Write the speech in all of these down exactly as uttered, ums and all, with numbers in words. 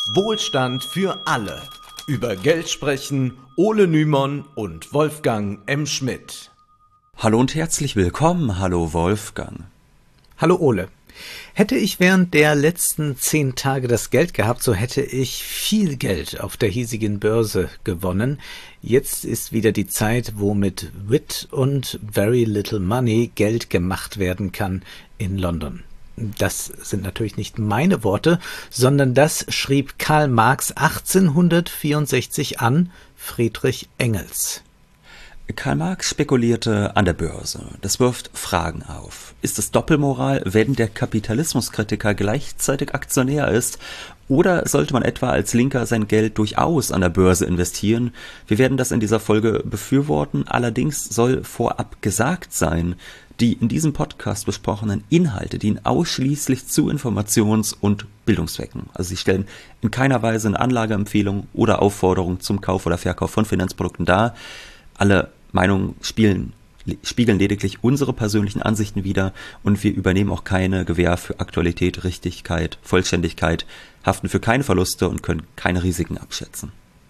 Wohlstand für alle. Über Geld sprechen Ole Nymon und Wolfgang M. Schmidt. Hallo und herzlich willkommen. Hallo Wolfgang. Hallo Ole. Hätte ich während der letzten zehn Tage das Geld gehabt, so hätte ich viel Geld auf der hiesigen Börse gewonnen. Jetzt ist wieder die Zeit, wo mit Wit und Very Little Money Geld gemacht werden kann in London. Das sind natürlich nicht meine Worte, sondern das schrieb Karl Marx achtzehnhundertvierundsechzig an Friedrich Engels. Karl Marx spekulierte an der Börse. Das wirft Fragen auf. Ist es Doppelmoral, wenn der Kapitalismuskritiker gleichzeitig Aktionär ist? Oder sollte man etwa als Linker sein Geld durchaus an der Börse investieren? Wir werden das in dieser Folge befürworten. Allerdings soll vorab gesagt sein, die in diesem Podcast besprochenen Inhalte dienen ausschließlich zu Informations- und Bildungszwecken. Also sie stellen in keiner Weise eine Anlageempfehlung oder Aufforderung zum Kauf oder Verkauf von Finanzprodukten dar. Alle Meinungen spielen, spiegeln lediglich unsere persönlichen Ansichten wider und wir übernehmen auch keine Gewähr für Aktualität, Richtigkeit, Vollständigkeit, haften für keine Verluste und können keine Risiken abschätzen.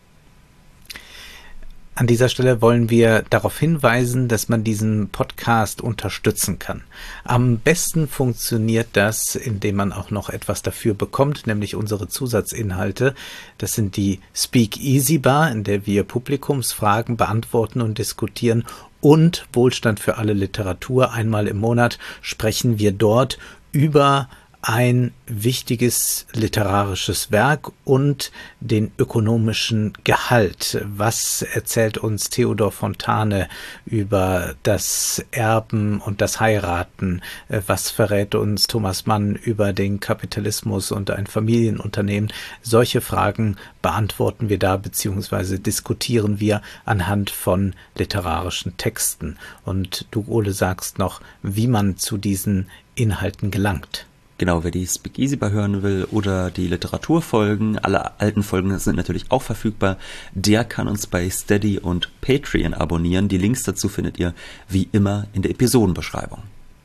An dieser Stelle wollen wir darauf hinweisen, dass man diesen Podcast unterstützen kann. Am besten funktioniert das, indem man auch noch etwas dafür bekommt, nämlich unsere Zusatzinhalte. Das sind die Speak Easy Bar, in der wir Publikumsfragen beantworten und diskutieren, und Wohlstand für alle Literatur. Einmal im Monat sprechen wir dort über ein wichtiges literarisches Werk und den ökonomischen Gehalt. Was erzählt uns Theodor Fontane über das Erben und das Heiraten? Was verrät uns Thomas Mann über den Kapitalismus und ein Familienunternehmen? Solche Fragen beantworten wir da bzw. diskutieren wir anhand von literarischen Texten. Und du, Ole, sagst noch, wie man zu diesen Inhalten gelangt. Genau, wer die Speak Easy Bar hören will oder die Literaturfolgen, alle alten Folgen sind natürlich auch verfügbar, der kann uns bei Steady und Patreon abonnieren. Die Links dazu findet ihr wie immer in der Episodenbeschreibung.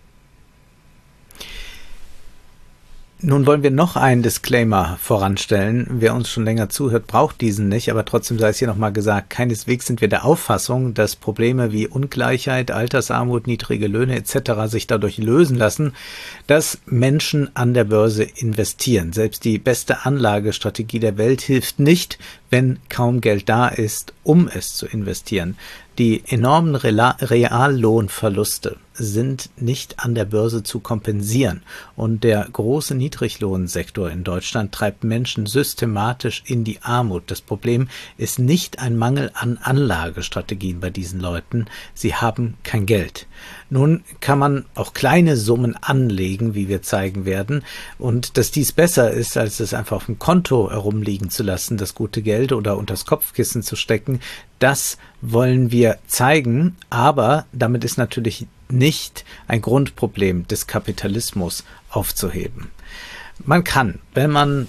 Nun wollen wir noch einen Disclaimer voranstellen. Wer uns schon länger zuhört, braucht diesen nicht, aber trotzdem sei es hier nochmal gesagt, keineswegs sind wir der Auffassung, dass Probleme wie Ungleichheit, Altersarmut, niedrige Löhne et cetera sich dadurch lösen lassen, dass Menschen an der Börse investieren. Selbst die beste Anlagestrategie der Welt hilft nicht, wenn kaum Geld da ist, um es zu investieren. Die enormen Reallohnverluste sind nicht an der Börse zu kompensieren und der große Niedriglohnsektor in Deutschland treibt Menschen systematisch in die Armut. Das Problem ist nicht ein Mangel an Anlagestrategien bei diesen Leuten, sie haben kein Geld. Nun kann man auch kleine Summen anlegen, wie wir zeigen werden, und dass dies besser ist, als es einfach auf dem Konto herumliegen zu lassen, das gute Geld, oder unters Kopfkissen zu stecken, das wollen wir zeigen, aber damit ist natürlich nicht ein Grundproblem des Kapitalismus aufzuheben. Man kann, wenn man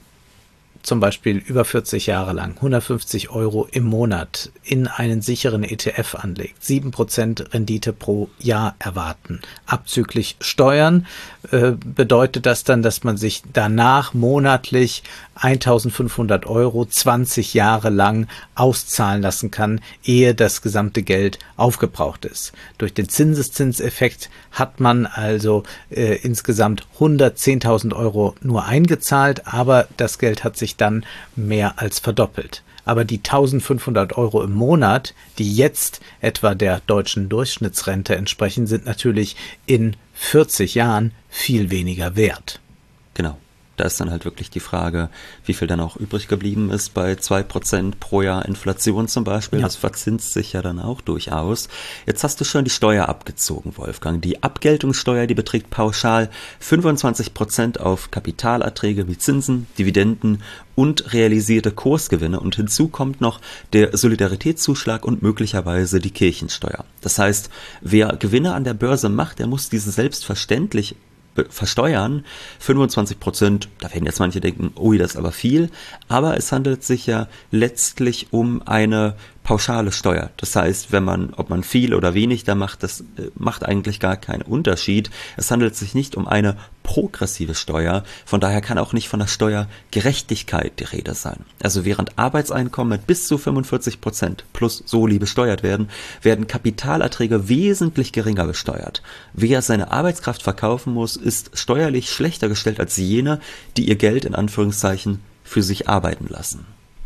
zum Beispiel über vierzig Jahre lang hundertfünfzig Euro im Monat in einen sicheren E T F anlegt, sieben Prozent Rendite pro Jahr erwarten. Abzüglich Steuern äh, bedeutet das dann, dass man sich danach monatlich eintausendfünfhundert Euro zwanzig Jahre lang auszahlen lassen kann, ehe das gesamte Geld aufgebraucht ist. Durch den Zinseszinseffekt hat man also äh, insgesamt hundertzehntausend Euro nur eingezahlt, aber das Geld hat sich dann mehr als verdoppelt. Aber die eintausendfünfhundert Euro im Monat, die jetzt etwa der deutschen Durchschnittsrente entsprechen, sind natürlich in vierzig Jahren viel weniger wert. Genau. Da ist dann halt wirklich die Frage, wie viel dann auch übrig geblieben ist bei zwei Prozent pro Jahr Inflation zum Beispiel. Ja. Das verzinst sich ja dann auch durchaus. Jetzt hast du schon die Steuer abgezogen, Wolfgang. Die Abgeltungssteuer, die beträgt pauschal fünfundzwanzig Prozent auf Kapitalerträge wie Zinsen, Dividenden und realisierte Kursgewinne. Und hinzu kommt noch der Solidaritätszuschlag und möglicherweise die Kirchensteuer. Das heißt, wer Gewinne an der Börse macht, der muss diese selbstverständlich versteuern. fünfundzwanzig Prozent, da werden jetzt manche denken, ui, das ist aber viel, aber es handelt sich ja letztlich um eine pauschale Steuer. Das heißt, wenn man, ob man viel oder wenig da macht, das äh, macht eigentlich gar keinen Unterschied. Es handelt sich nicht um eine progressive Steuer, von daher kann auch nicht von der Steuergerechtigkeit die Rede sein. Also während Arbeitseinkommen mit bis zu fünfundvierzig Prozent plus Soli besteuert werden, werden Kapitalerträge wesentlich geringer besteuert. Wer seine Arbeitskraft verkaufen muss, ist steuerlich schlechter gestellt als jene, die ihr Geld in Anführungszeichen für sich arbeiten lassen.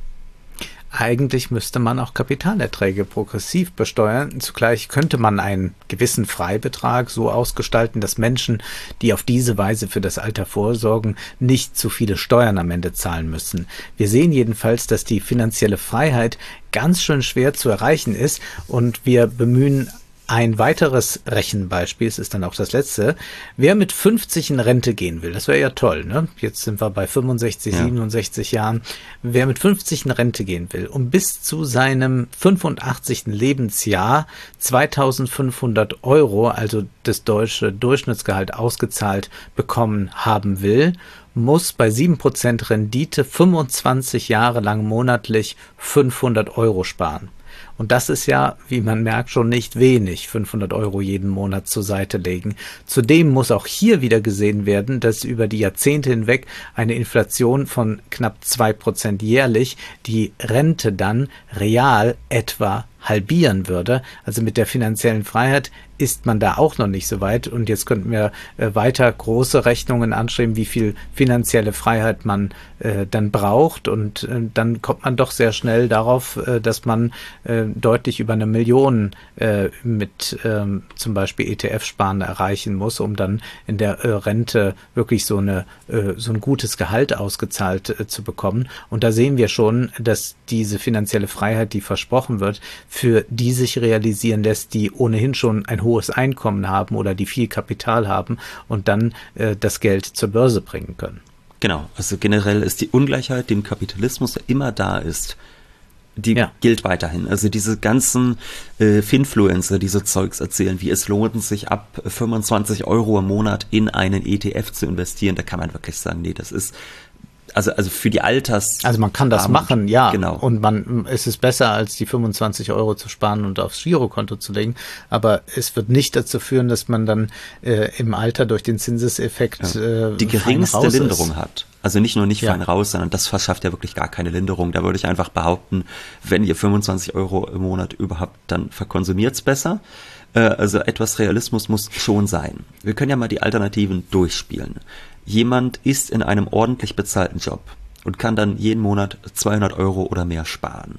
Eigentlich müsste man auch Kapitalerträge progressiv besteuern. Zugleich könnte man einen gewissen Freibetrag so ausgestalten, dass Menschen, die auf diese Weise für das Alter vorsorgen, nicht zu viele Steuern am Ende zahlen müssen. Wir sehen jedenfalls, dass die finanzielle Freiheit ganz schön schwer zu erreichen ist, und wir bemühen ein weiteres Rechenbeispiel, es ist dann auch das letzte. Wer mit fünfzig in Rente gehen will, das wäre ja toll, ne? Jetzt sind wir bei fünfundsechzig, ja. siebenundsechzig Jahren. Wer mit fünfzig in Rente gehen will, um bis zu seinem fünfundachtzigsten Lebensjahr zweitausendfünfhundert Euro, also das deutsche Durchschnittsgehalt, ausgezahlt bekommen haben will, muss bei sieben Prozent Rendite fünfundzwanzig Jahre lang monatlich fünfhundert Euro sparen. Und das ist ja, wie man merkt, schon nicht wenig, fünfhundert Euro jeden Monat zur Seite legen. Zudem muss auch hier wieder gesehen werden, dass über die Jahrzehnte hinweg eine Inflation von knapp zwei Prozent jährlich die Rente dann real etwa halbieren würde. Also mit der finanziellen Freiheit ist man da auch noch nicht so weit. Und jetzt könnten wir äh, weiter große Rechnungen anschreiben, wie viel finanzielle Freiheit man äh, dann braucht. Und äh, dann kommt man doch sehr schnell darauf, äh, dass man äh, deutlich über eine Million äh, mit äh, zum Beispiel E T F-Sparen erreichen muss, um dann in der äh, Rente wirklich so eine äh, so ein gutes Gehalt ausgezahlt äh, zu bekommen. Und da sehen wir schon, dass diese finanzielle Freiheit, die versprochen wird, für die sich realisieren lässt, die ohnehin schon ein hohes Einkommen haben oder die viel Kapital haben und dann äh, das Geld zur Börse bringen können. Genau, also generell ist die Ungleichheit, die im Kapitalismus ja immer da ist, die ja. gilt weiterhin. Also diese ganzen äh, Finfluencer, die so Zeugs erzählen, wie es lohnt sich ab fünfundzwanzig Euro im Monat in einen E T F zu investieren, da kann man wirklich sagen, nee, das ist Also, also für die Alters... Also man kann das Armut, machen, ja. Genau. Und man, es ist besser, als die fünfundzwanzig Euro zu sparen und aufs Girokonto zu legen. Aber es wird nicht dazu führen, dass man dann äh, im Alter durch den Zinseseffekt ja. äh, die geringste Linderung ist. hat. Also nicht nur nicht ja. fein raus, sondern das verschafft ja wirklich gar keine Linderung. Da würde ich einfach behaupten, wenn ihr fünfundzwanzig Euro im Monat überhaupt, dann verkonsumiert's besser. Äh, also etwas Realismus muss schon sein. Wir können ja mal die Alternativen durchspielen. Jemand ist in einem ordentlich bezahlten Job und kann dann jeden Monat zweihundert Euro oder mehr sparen.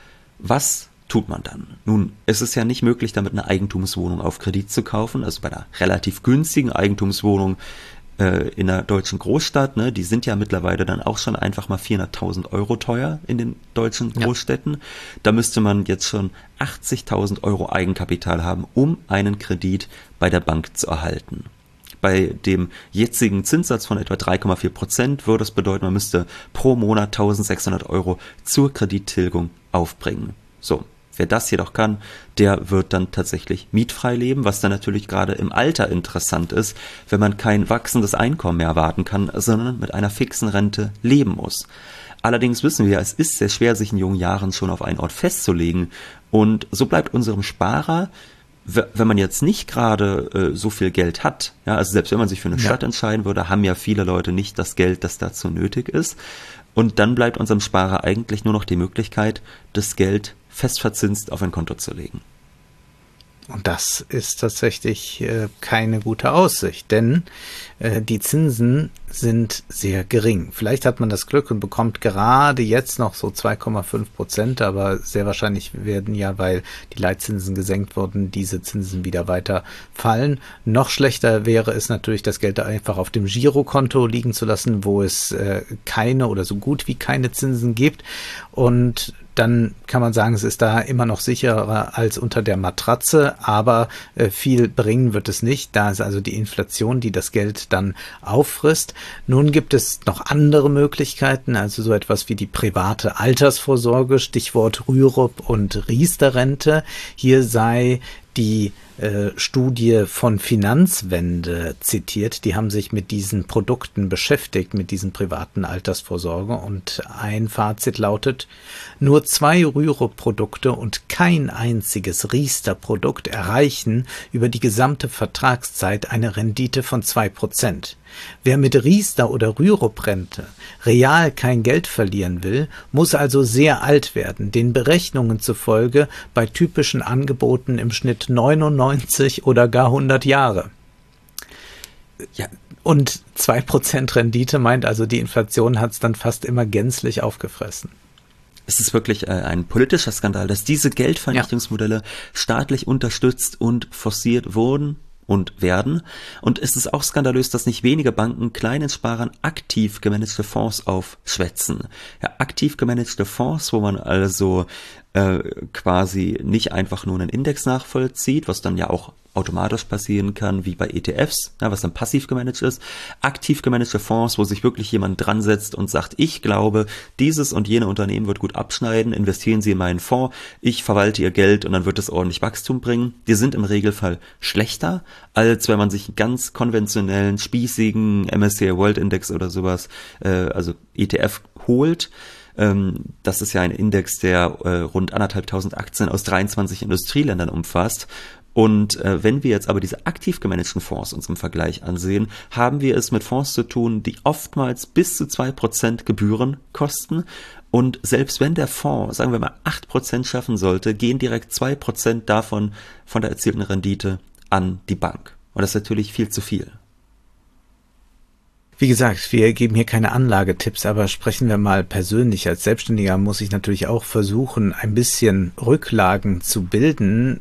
Was tut man dann? Nun, es ist ja nicht möglich, damit eine Eigentumswohnung auf Kredit zu kaufen, also bei einer relativ günstigen Eigentumswohnung äh, in einer deutschen Großstadt, ne, die sind ja mittlerweile dann auch schon einfach mal vierhunderttausend Euro teuer in den deutschen Großstädten. Ja. Da müsste man jetzt schon achtzigtausend Euro Eigenkapital haben, um einen Kredit bei der Bank zu erhalten. Bei dem jetzigen Zinssatz von etwa drei Komma vier Prozent würde es bedeuten, man müsste pro Monat eintausendsechshundert Euro zur Kredittilgung aufbringen. So, wer das jedoch kann, der wird dann tatsächlich mietfrei leben, was dann natürlich gerade im Alter interessant ist, wenn man kein wachsendes Einkommen mehr erwarten kann, sondern mit einer fixen Rente leben muss. Allerdings wissen wir, es ist sehr schwer, sich in jungen Jahren schon auf einen Ort festzulegen, und so bleibt unserem Sparer, wenn man jetzt nicht gerade äh, so viel Geld hat, ja, also selbst wenn man sich für eine ja. Stadt entscheiden würde, haben ja viele Leute nicht das Geld, das dazu nötig ist. Und dann bleibt unserem Sparer eigentlich nur noch die Möglichkeit, das Geld fest verzinst auf ein Konto zu legen. Und das ist tatsächlich äh, keine gute Aussicht, denn äh, die Zinsen sind sehr gering. Vielleicht hat man das Glück und bekommt gerade jetzt noch so zwei Komma fünf Prozent, aber sehr wahrscheinlich werden ja, weil die Leitzinsen gesenkt wurden, diese Zinsen wieder weiter fallen. Noch schlechter wäre es natürlich, das Geld einfach auf dem Girokonto liegen zu lassen, wo es äh, keine oder so gut wie keine Zinsen gibt, und dann kann man sagen, es ist da immer noch sicherer als unter der Matratze, aber äh, viel bringen wird es nicht. Da ist also die Inflation, die das Geld dann auffrisst. Nun gibt es noch andere Möglichkeiten, also so etwas wie die private Altersvorsorge, Stichwort Rürup und Riester-Rente. Hier sei die äh, Studie von Finanzwende zitiert. Die haben sich mit diesen Produkten beschäftigt, mit diesen privaten Altersvorsorge. Und ein Fazit lautet, nur zwei Rürup-Produkte und kein einziges Riester-Produkt erreichen über die gesamte Vertragszeit eine Rendite von zwei Prozent. Wer mit Riester oder Rürup-Rente real kein Geld verlieren will, muss also sehr alt werden, den Berechnungen zufolge bei typischen Angeboten im Schnitt neunundneunzig oder gar hundert Jahre. Ja, und zwei Prozent Rendite meint also, die Inflation hat es dann fast immer gänzlich aufgefressen. Es ist wirklich äh, ein politischer Skandal, dass diese Geldvernichtungsmodelle ja. staatlich unterstützt und forciert wurden und werden. Und es ist auch skandalös, dass nicht wenige Banken kleinen Sparern aktiv gemanagte Fonds aufschwätzen. Ja, aktiv gemanagte Fonds, wo man also äh, quasi nicht einfach nur einen Index nachvollzieht, was dann ja auch automatisch passieren kann, wie bei E T Fs, ja, was dann passiv gemanagt ist. Aktiv gemanagte Fonds, wo sich wirklich jemand dran setzt und sagt, ich glaube, dieses und jene Unternehmen wird gut abschneiden, investieren Sie in meinen Fonds, ich verwalte Ihr Geld und dann wird es ordentlich Wachstum bringen. Die sind im Regelfall schlechter, als wenn man sich einen ganz konventionellen, spießigen M S C I World Index oder sowas, äh, also E T F holt. Das ist ja ein Index, der äh, rund anderthalbtausend Aktien aus dreiundzwanzig Industrieländern umfasst. Und äh, wenn wir jetzt aber diese aktiv gemanagten Fonds uns im Vergleich ansehen, haben wir es mit Fonds zu tun, die oftmals bis zu zwei Prozent Gebühren kosten. Und selbst wenn der Fonds, sagen wir mal, acht Prozent schaffen sollte, gehen direkt zwei Prozent davon von der erzielten Rendite an die Bank. Und das ist natürlich viel zu viel. Wie gesagt, wir geben hier keine Anlagetipps, aber sprechen wir mal persönlich. Als Selbstständiger muss ich natürlich auch versuchen, ein bisschen Rücklagen zu bilden.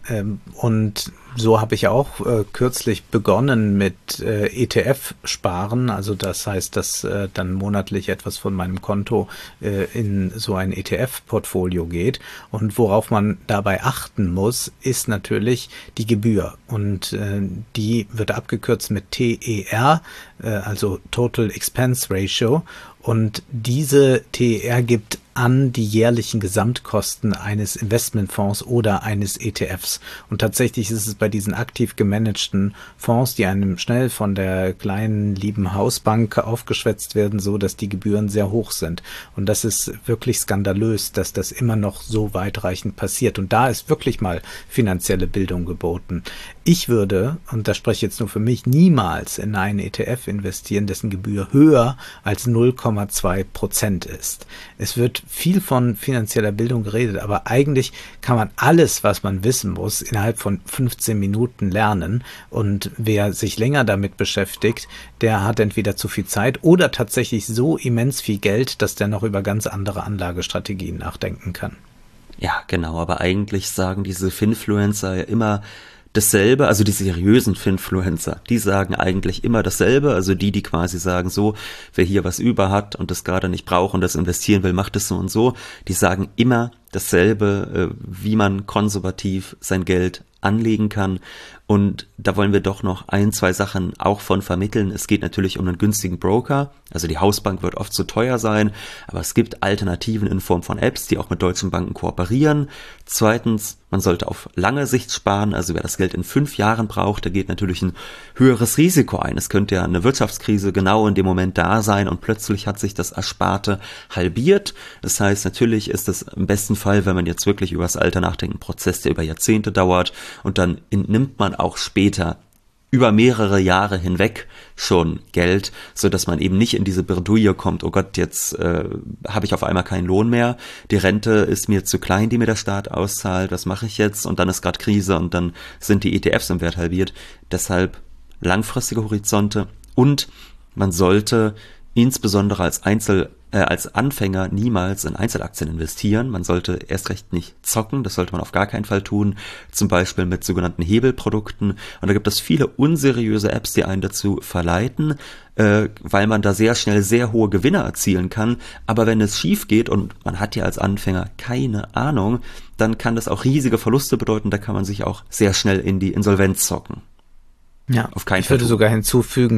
Und so habe ich auch äh, kürzlich begonnen mit äh, E T F-Sparen. Also das heißt, dass äh, dann monatlich etwas von meinem Konto äh, in so ein E T F-Portfolio geht. Und worauf man dabei achten muss, ist natürlich die Gebühr. Und äh, die wird abgekürzt mit T E R, äh, also Total Expense Ratio. Und diese T E R gibt an die jährlichen Gesamtkosten eines Investmentfonds oder eines E T Fs. Und tatsächlich ist es bei diesen aktiv gemanagten Fonds, die einem schnell von der kleinen, lieben Hausbank aufgeschwätzt werden, so, dass die Gebühren sehr hoch sind. Und das ist wirklich skandalös, dass das immer noch so weitreichend passiert. Und da ist wirklich mal finanzielle Bildung geboten. Ich würde, und das spreche ich jetzt nur für mich, niemals in einen E T F investieren, dessen Gebühr höher als null Komma zwei Prozent ist. Es wird viel von finanzieller Bildung geredet, aber eigentlich kann man alles, was man wissen muss, innerhalb von fünfzehn Minuten lernen. Und wer sich länger damit beschäftigt, der hat entweder zu viel Zeit oder tatsächlich so immens viel Geld, dass der noch über ganz andere Anlagestrategien nachdenken kann. Ja, genau, aber eigentlich sagen diese Finfluencer ja immer dasselbe, also die seriösen Finfluencer, die sagen eigentlich immer dasselbe, also die, die quasi sagen so, wer hier was über hat und das gerade nicht braucht und das investieren will, macht es so und so, die sagen immer dasselbe, wie man konservativ sein Geld anlegen kann. Und da wollen wir doch noch ein, zwei Sachen auch von vermitteln. Es geht natürlich um einen günstigen Broker, also die Hausbank wird oft zu teuer sein, aber es gibt Alternativen in Form von Apps, die auch mit deutschen Banken kooperieren. Zweitens, man sollte auf lange Sicht sparen, also wer das Geld in fünf Jahren braucht, der geht natürlich ein höheres Risiko ein. Es könnte ja eine Wirtschaftskrise genau in dem Moment da sein und plötzlich hat sich das Ersparte halbiert. Das heißt, natürlich ist es im besten Fall, wenn man jetzt wirklich über das Alter nachdenkt, ein Prozess, der über Jahrzehnte dauert und dann entnimmt man auch später über mehrere Jahre hinweg schon Geld, so dass man eben nicht in diese Bredouille kommt, oh Gott, jetzt äh, habe ich auf einmal keinen Lohn mehr, die Rente ist mir zu klein, die mir der Staat auszahlt, was mache ich jetzt? Und dann ist gerade Krise und dann sind die E T Fs im Wert halbiert. Deshalb langfristige Horizonte und man sollte insbesondere als Einzel äh, als Anfänger niemals in Einzelaktien investieren. Man sollte erst recht nicht zocken, das sollte man auf gar keinen Fall tun, zum Beispiel mit sogenannten Hebelprodukten. Und da gibt es viele unseriöse Apps, die einen dazu verleiten, äh, weil man da sehr schnell sehr hohe Gewinne erzielen kann. Aber wenn es schief geht und man hat ja als Anfänger keine Ahnung, dann kann das auch riesige Verluste bedeuten. Da kann man sich auch sehr schnell in die Insolvenz zocken. Ja, auf keinen ich Fall würde tun. sogar hinzufügen,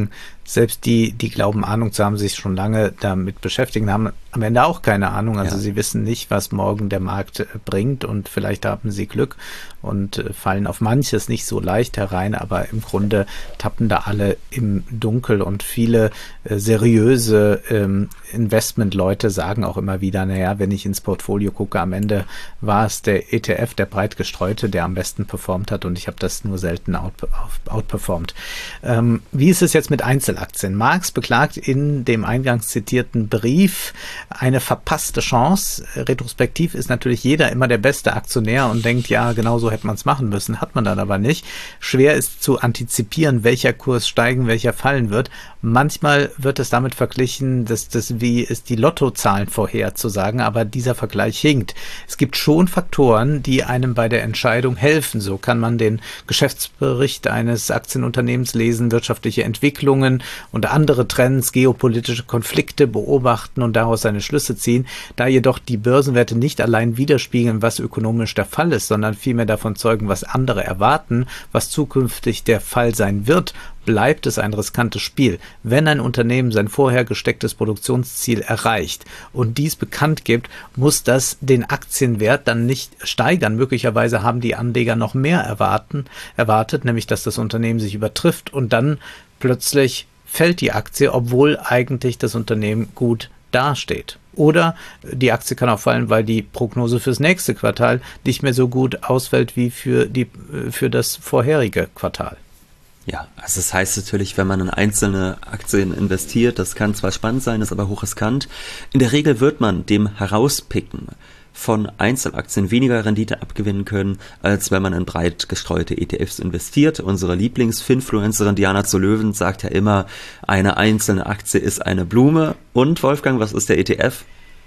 selbst die, die glauben, Ahnung zu haben, sich schon lange damit beschäftigen, haben am Ende auch keine Ahnung. Also ja. sie wissen nicht, was morgen der Markt bringt und vielleicht haben sie Glück und fallen auf manches nicht so leicht herein, aber im Grunde tappen da alle im Dunkel und viele äh, seriöse ähm, Investmentleute sagen auch immer wieder, naja, wenn ich ins Portfolio gucke, am Ende war es der E T F, der breit gestreute, der am besten performt hat und ich habe das nur selten out, outperformt. Ähm, wie ist es jetzt mit Einzelaktien? Marx beklagt in dem eingangs zitierten Brief eine verpasste Chance. Retrospektiv ist natürlich jeder immer der beste Aktionär und denkt, ja, genau so hätte man es machen müssen, hat man dann aber nicht. Schwer ist zu antizipieren, welcher Kurs steigen, welcher fallen wird. Manchmal wird es damit verglichen, dass das wie ist die Lottozahlen vorherzusagen, aber dieser Vergleich hinkt. Es gibt schon Faktoren, die einem bei der Entscheidung helfen. So kann man den Geschäftsbericht eines Aktienunternehmens lesen, wirtschaftliche Entwicklungen und andere Trends, geopolitische Konflikte beobachten und daraus seine Schlüsse ziehen. Da jedoch die Börsenwerte nicht allein widerspiegeln, was ökonomisch der Fall ist, sondern vielmehr davon zeugen, was andere erwarten, was zukünftig der Fall sein wird, bleibt es ein riskantes Spiel. Wenn ein Unternehmen sein vorher gestecktes Produktionsziel erreicht und dies bekannt gibt, muss das den Aktienwert dann nicht steigern. Möglicherweise haben die Anleger noch mehr erwarten, erwartet, nämlich dass das Unternehmen sich übertrifft und dann plötzlich fällt die Aktie, obwohl eigentlich das Unternehmen gut dasteht. Oder die Aktie kann auch fallen, weil die Prognose fürs nächste Quartal nicht mehr so gut ausfällt wie für die, für das vorherige Quartal. Ja, also das heißt natürlich, wenn man in einzelne Aktien investiert, das kann zwar spannend sein, ist aber hochriskant. In der Regel wird man dem Herauspicken von Einzelaktien weniger Rendite abgewinnen können, als wenn man in breit gestreute E T Fs investiert. Unsere Lieblings-Finfluencerin Diana zu Löwen sagt ja immer, eine einzelne Aktie ist eine Blume. Und Wolfgang, was ist der E T F?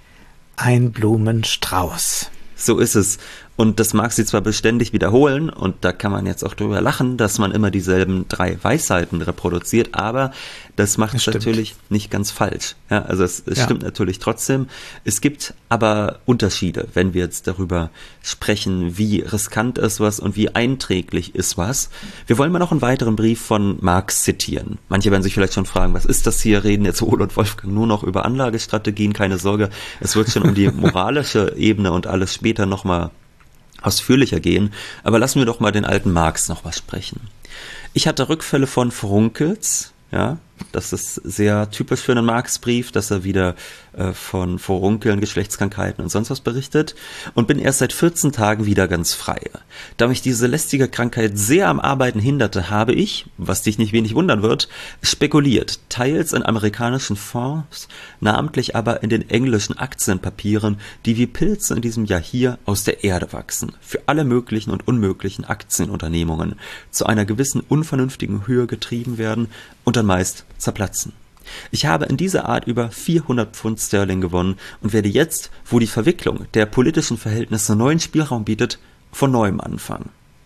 Ein Blumenstrauß. So ist es. Und das mag sie zwar beständig wiederholen, und da kann man jetzt auch drüber lachen, dass man immer dieselben drei Weisheiten reproduziert, aber das macht es natürlich nicht ganz falsch. Ja, also es, es ja. stimmt natürlich trotzdem. Es gibt aber Unterschiede, wenn wir jetzt darüber sprechen, wie riskant ist was und wie einträglich ist was. Wir wollen mal noch einen weiteren Brief von Marx zitieren. Manche werden sich vielleicht schon fragen, was ist das hier? Reden jetzt Ole und Wolfgang nur noch über Anlagestrategien? Keine Sorge, es wird schon um die moralische Ebene und alles später nochmal ausführlicher gehen, aber lassen wir doch mal den alten Marx noch was sprechen. Ich hatte Rückfälle von Furunkels, ja, das ist sehr typisch für einen Marx-Brief, dass er wieder äh, von Furunkeln, Geschlechtskrankheiten und sonst was berichtet, und bin erst seit vierzehn Tagen wieder ganz frei. Da mich diese lästige Krankheit sehr am Arbeiten hinderte, habe ich, was dich nicht wenig wundern wird, spekuliert, teils in amerikanischen Fonds, namentlich aber in den englischen Aktienpapieren, die wie Pilze in diesem Jahr hier aus der Erde wachsen, für alle möglichen und unmöglichen Aktienunternehmungen zu einer gewissen unvernünftigen Höhe getrieben werden und dann meist zerplatzen. Ich habe in dieser Art über vierhundert Pfund Sterling gewonnen und werde jetzt, wo die Verwicklung der politischen Verhältnisse neuen Spielraum bietet, von neuem anfangen.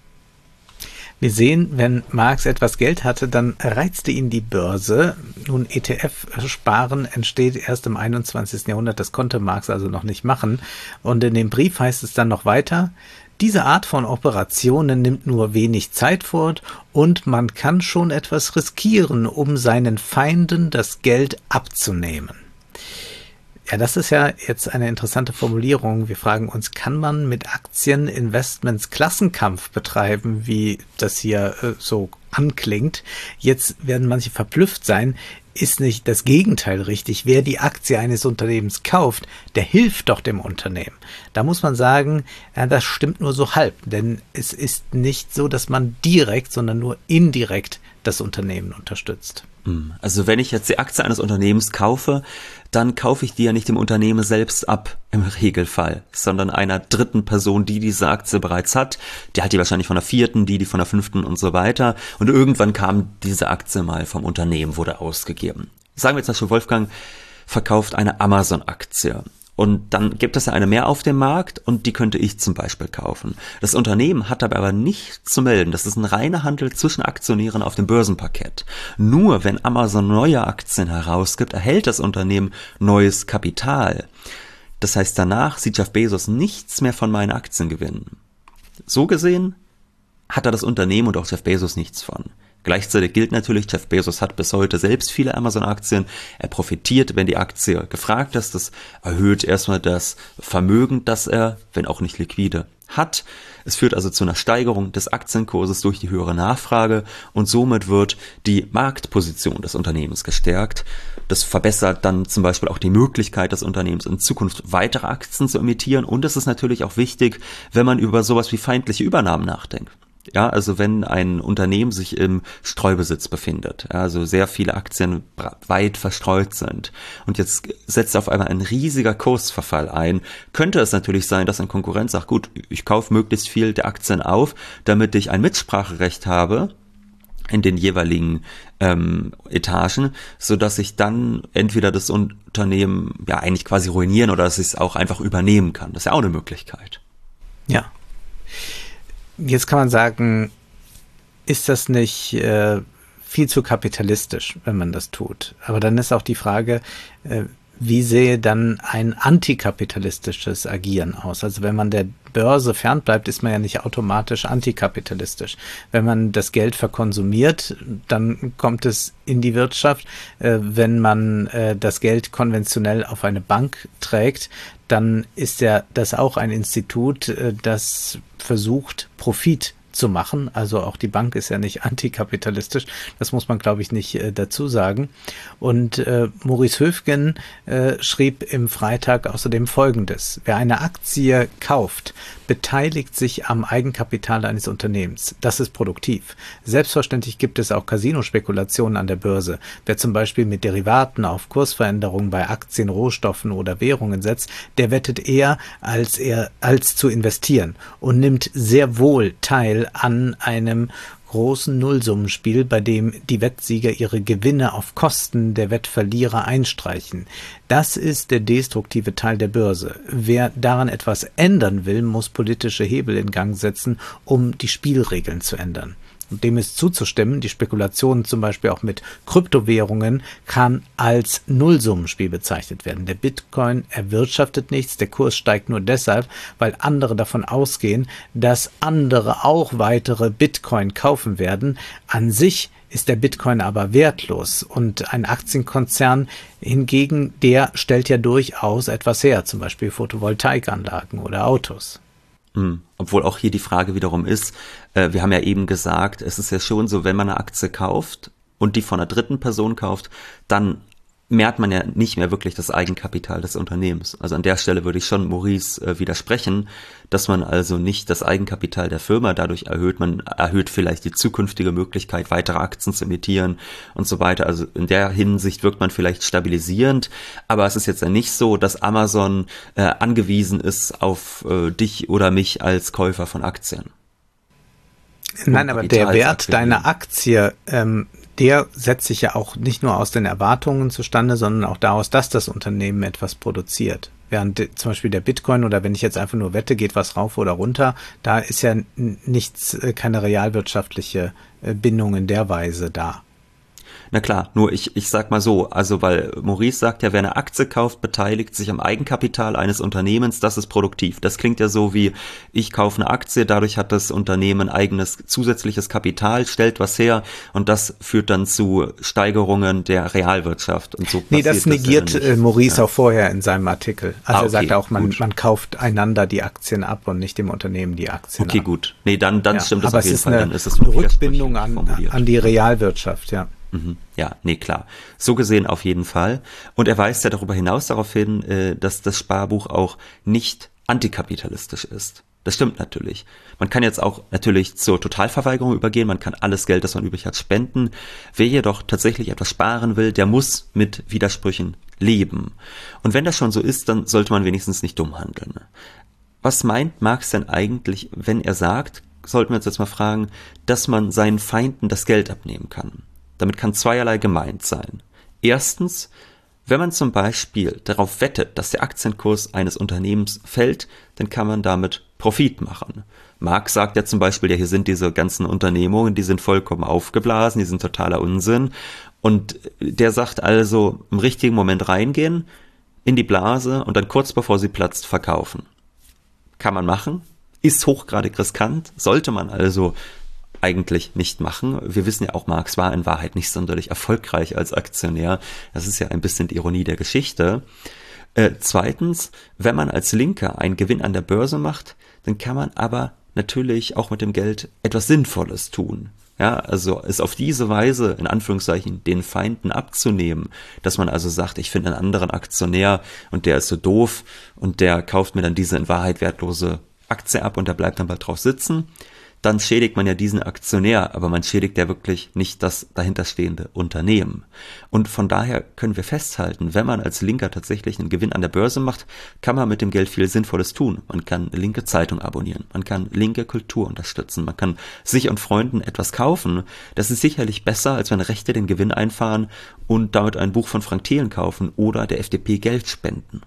Wir sehen, wenn Marx etwas Geld hatte, dann reizte ihn die Börse. Nun, E T F-Sparen entsteht erst im einundzwanzigsten Jahrhundert, das konnte Marx also noch nicht machen. Und in dem Brief heißt es dann noch weiter: Diese Art von Operationen nimmt nur wenig Zeit fort und man kann schon etwas riskieren, um seinen Feinden das Geld abzunehmen. Ja, das ist ja jetzt eine interessante Formulierung. Wir fragen uns, kann man mit Aktieninvestments Klassenkampf betreiben, wie das hier äh, so anklingt? Jetzt werden manche verblüfft sein. Ist nicht das Gegenteil richtig? Wer die Aktie eines Unternehmens kauft, der hilft doch dem Unternehmen. Da muss man sagen, ja, das stimmt nur so halb, denn es ist nicht so, dass man direkt, sondern nur indirekt das Unternehmen unterstützt. Also wenn ich jetzt die Aktie eines Unternehmens kaufe, dann kaufe ich die ja nicht dem Unternehmen selbst ab, im Regelfall, sondern einer dritten Person, die diese Aktie bereits hat. Die hat die wahrscheinlich von der vierten, die die von der fünften und so weiter. Und irgendwann kam diese Aktie mal vom Unternehmen, wurde ausgegeben. Sagen wir jetzt zum Beispiel, Wolfgang verkauft eine Amazon-Aktie. Und dann gibt es ja eine mehr auf dem Markt und die könnte ich zum Beispiel kaufen. Das Unternehmen hat dabei aber nichts zu melden. Das ist ein reiner Handel zwischen Aktionären auf dem Börsenparkett. Nur wenn Amazon neue Aktien herausgibt, erhält das Unternehmen neues Kapital. Das heißt, danach sieht Jeff Bezos nichts mehr von meinen Aktien gewinnen. So gesehen hat er das Unternehmen und auch Jeff Bezos nichts von. Gleichzeitig gilt natürlich, Jeff Bezos hat bis heute selbst viele Amazon-Aktien. Er profitiert, wenn die Aktie gefragt ist. Das erhöht erstmal das Vermögen, das er, wenn auch nicht liquide, hat. Es führt also zu einer Steigerung des Aktienkurses durch die höhere Nachfrage und somit wird die Marktposition des Unternehmens gestärkt. Das verbessert dann zum Beispiel auch die Möglichkeit des Unternehmens in Zukunft weitere Aktien zu emittieren und es ist natürlich auch wichtig, wenn man über sowas wie feindliche Übernahmen nachdenkt. Ja, also wenn ein Unternehmen sich im Streubesitz befindet, ja, also sehr viele Aktien weit verstreut sind und jetzt setzt auf einmal ein riesiger Kursverfall ein, könnte es natürlich sein, dass ein Konkurrent sagt, gut, ich kaufe möglichst viel der Aktien auf, damit ich ein Mitspracherecht habe in den jeweiligen ähm, Etagen, so dass ich dann entweder das Unternehmen ja eigentlich quasi ruinieren oder dass ich es auch einfach übernehmen kann. Das ist ja auch eine Möglichkeit. Ja. Jetzt kann man sagen, ist das nicht äh, viel zu kapitalistisch, wenn man das tut? Aber dann ist auch die Frage, äh, wie sähe dann ein antikapitalistisches Agieren aus? Also wenn man der Börse fernbleibt, ist man ja nicht automatisch antikapitalistisch. Wenn man das Geld verkonsumiert, dann kommt es in die Wirtschaft. Äh, wenn man äh, das Geld konventionell auf eine Bank trägt, dann ist ja das auch ein Institut, äh, das versucht, Profit zu machen. Also auch die Bank ist ja nicht antikapitalistisch. Das muss man, glaube ich, nicht äh, dazu sagen. Und äh, Maurice Höfgen äh, schrieb im Freitag außerdem Folgendes. Wer eine Aktie kauft, beteiligt sich am Eigenkapital eines Unternehmens. Das ist produktiv. Selbstverständlich gibt es auch Casino-Spekulationen an der Börse. Wer zum Beispiel mit Derivaten auf Kursveränderungen bei Aktien, Rohstoffen oder Währungen setzt, der wettet eher, als er als zu investieren und nimmt sehr wohl teil an einem großen Nullsummenspiel, bei dem die Wettsieger ihre Gewinne auf Kosten der Wettverlierer einstreichen. Das ist der destruktive Teil der Börse. Wer daran etwas ändern will, muss politische Hebel in Gang setzen, um die Spielregeln zu ändern. Und dem ist zuzustimmen, die Spekulation zum Beispiel auch mit Kryptowährungen kann als Nullsummenspiel bezeichnet werden. Der Bitcoin erwirtschaftet nichts, der Kurs steigt nur deshalb, weil andere davon ausgehen, dass andere auch weitere Bitcoin kaufen werden. An sich ist der Bitcoin aber wertlos und ein Aktienkonzern hingegen, der stellt ja durchaus etwas her, zum Beispiel Photovoltaikanlagen oder Autos. Obwohl auch hier die Frage wiederum ist, äh, wir haben ja eben gesagt, es ist ja schon so, wenn man eine Aktie kauft und die von einer dritten Person kauft, dann mehrt man ja nicht mehr wirklich das Eigenkapital des Unternehmens. Also an der Stelle würde ich schon Maurice äh, widersprechen, dass man also nicht das Eigenkapital der Firma dadurch erhöht. Man erhöht vielleicht die zukünftige Möglichkeit, weitere Aktien zu emittieren und so weiter. Also in der Hinsicht wirkt man vielleicht stabilisierend, aber es ist jetzt ja nicht so, dass Amazon äh, angewiesen ist auf äh, dich oder mich als Käufer von Aktien. Nein, aber der Wert deiner Aktie, ähm, der setzt sich ja auch nicht nur aus den Erwartungen zustande, sondern auch daraus, dass das Unternehmen etwas produziert. Während zum Beispiel der Bitcoin oder wenn ich jetzt einfach nur wette, geht was rauf oder runter, da ist ja nichts, keine realwirtschaftliche Bindung in der Weise da. Na klar, nur ich, ich sag mal so, also weil Maurice sagt ja, wer eine Aktie kauft, beteiligt sich am Eigenkapital eines Unternehmens, das ist produktiv. Das klingt ja so wie, ich kaufe eine Aktie, dadurch hat das Unternehmen eigenes zusätzliches Kapital, stellt was her und das führt dann zu Steigerungen der Realwirtschaft. Und so nee, das negiert das ja Maurice ja. auch vorher in seinem Artikel. Also ah, okay, er sagt auch, man, man kauft einander die Aktien ab und nicht dem Unternehmen die Aktien okay, ab. Okay, gut. Nee, dann, dann ja, stimmt das auf jeden Fall. Dann ist es eine Rückbindung an, an die Realwirtschaft, ja. Ja, nee, klar. So gesehen auf jeden Fall. Und er weist ja darüber hinaus darauf hin, dass das Sparbuch auch nicht antikapitalistisch ist. Das stimmt natürlich. Man kann jetzt auch natürlich zur Totalverweigerung übergehen, man kann alles Geld, das man übrig hat, spenden. Wer jedoch tatsächlich etwas sparen will, der muss mit Widersprüchen leben. Und wenn das schon so ist, dann sollte man wenigstens nicht dumm handeln. Was meint Marx denn eigentlich, wenn er sagt, sollten wir uns jetzt mal fragen, dass man seinen Feinden das Geld abnehmen kann? Damit kann zweierlei gemeint sein. Erstens, wenn man zum Beispiel darauf wettet, dass der Aktienkurs eines Unternehmens fällt, dann kann man damit Profit machen. Marx sagt ja zum Beispiel, ja, hier sind diese ganzen Unternehmungen, die sind vollkommen aufgeblasen, die sind totaler Unsinn. Und der sagt also, im richtigen Moment reingehen, in die Blase und dann kurz bevor sie platzt, verkaufen. Kann man machen, ist hochgradig riskant, sollte man also eigentlich nicht machen. Wir wissen ja auch, Marx war in Wahrheit nicht sonderlich erfolgreich als Aktionär. Das ist ja ein bisschen die Ironie der Geschichte. Äh, zweitens, wenn man als Linker einen Gewinn an der Börse macht, dann kann man aber natürlich auch mit dem Geld etwas Sinnvolles tun. Ja, also es auf diese Weise, in Anführungszeichen, den Feinden abzunehmen, dass man also sagt, ich finde einen anderen Aktionär und der ist so doof und der kauft mir dann diese in Wahrheit wertlose Aktie ab und der bleibt dann bald drauf sitzen, dann schädigt man ja diesen Aktionär, aber man schädigt ja wirklich nicht das dahinterstehende Unternehmen. Und von daher können wir festhalten, wenn man als Linker tatsächlich einen Gewinn an der Börse macht, kann man mit dem Geld viel Sinnvolles tun. Man kann eine linke Zeitung abonnieren, man kann linke Kultur unterstützen, man kann sich und Freunden etwas kaufen. Das ist sicherlich besser, als wenn Rechte den Gewinn einfahren und damit ein Buch von Frank Thelen kaufen oder der F D P Geld spenden.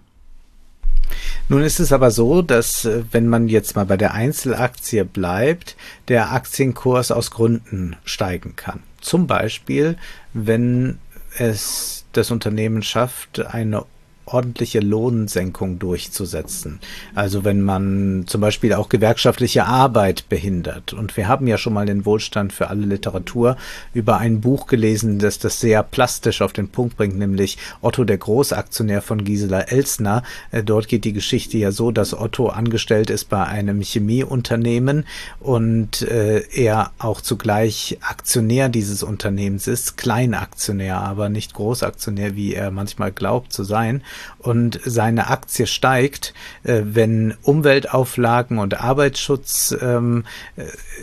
Nun ist es aber so, dass, wenn man jetzt mal bei der Einzelaktie bleibt, der Aktienkurs aus Gründen steigen kann. Zum Beispiel, wenn es das Unternehmen schafft, eine ordentliche Lohnsenkung durchzusetzen. Also wenn man zum Beispiel auch gewerkschaftliche Arbeit behindert. Und wir haben ja schon mal den Wohlstand für alle Literatur über ein Buch gelesen, das das sehr plastisch auf den Punkt bringt, nämlich Otto der Großaktionär von Gisela Elsner. Dort geht die Geschichte ja so, dass Otto angestellt ist bei einem Chemieunternehmen und äh, er auch zugleich Aktionär dieses Unternehmens ist, Kleinaktionär, aber nicht Großaktionär, wie er manchmal glaubt zu sein. Und seine Aktie steigt, äh, wenn Umweltauflagen und Arbeitsschutz ähm, äh,